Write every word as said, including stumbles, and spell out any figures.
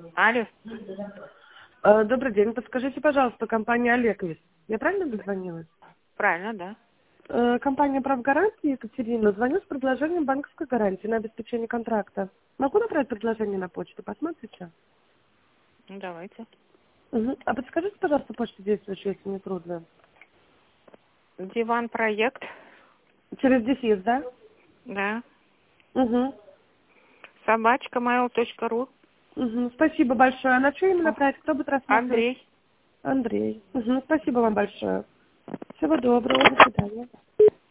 Алло. Э, Добрый день. Подскажите, пожалуйста, компания Олеквис. Я правильно дозвонилась? Правильно, да. Э, Компания «Правгаранти», Екатерина. Звоню с предложением банковской гарантии на обеспечение контракта. Могу направить предложение на почту? Посмотрите. Ну, давайте. Мгм. А подскажите, пожалуйста, почту действующую, если не трудно. Диван проект. Через дефис, да? Да. Угу. Собачка mail точка ру. Угу. Спасибо большое. А на что именно направить? Кто будет рассматривать? Андрей. Андрей. Угу. Спасибо вам большое. Всего доброго. До свидания.